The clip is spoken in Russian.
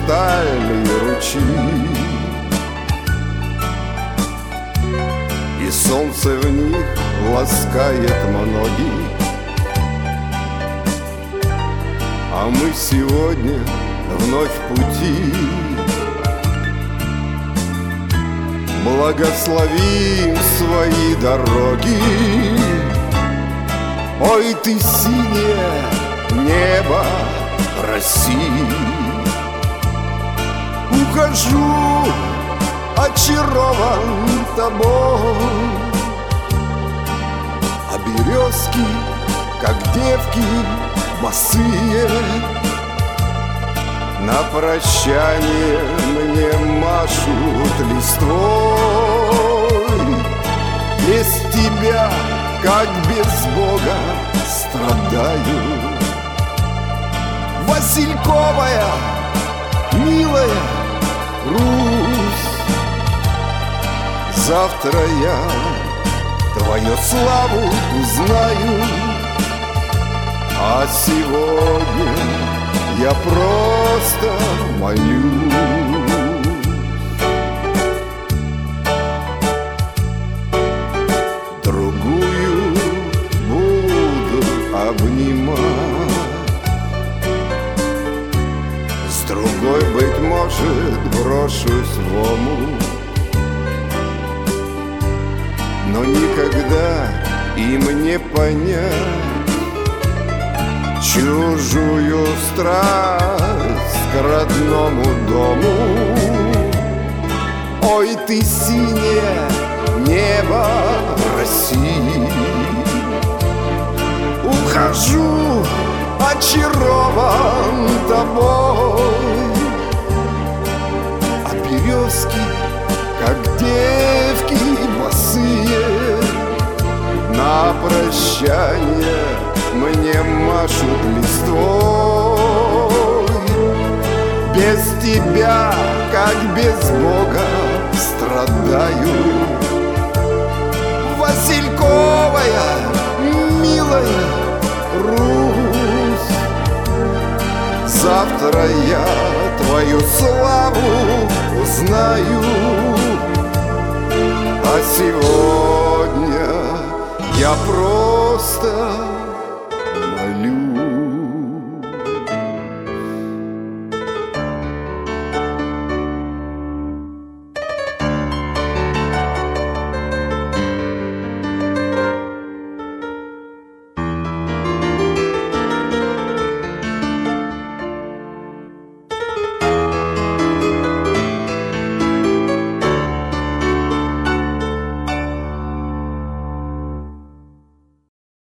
хрустальные ручьи, и солнце в них ласкает многих. А мы сегодня вновь в пути. Благословим свои дороги. Ой, ты синее небо России. Ухожу, очарован тобой, а березки, как девки босые, на прощание мне машут листвой. Без тебя, как без Бога, страдаю. Васильковая, милая Русь, завтра я твою славу узнаю, а сегодня я просто молюсь. Другую буду обнимать, с другой, быть может, брошусь в омут, но никогда им не понять чужую страсть к родному дому. Ой, ты синее небо России. Ухожу, очарован тобой, а березки, как девки босые, на прощание мне машут листвой. Без тебя, как без Бога, страдаю. Васильковая, милая Русь, завтра я твою славу узнаю, а сегодня я просто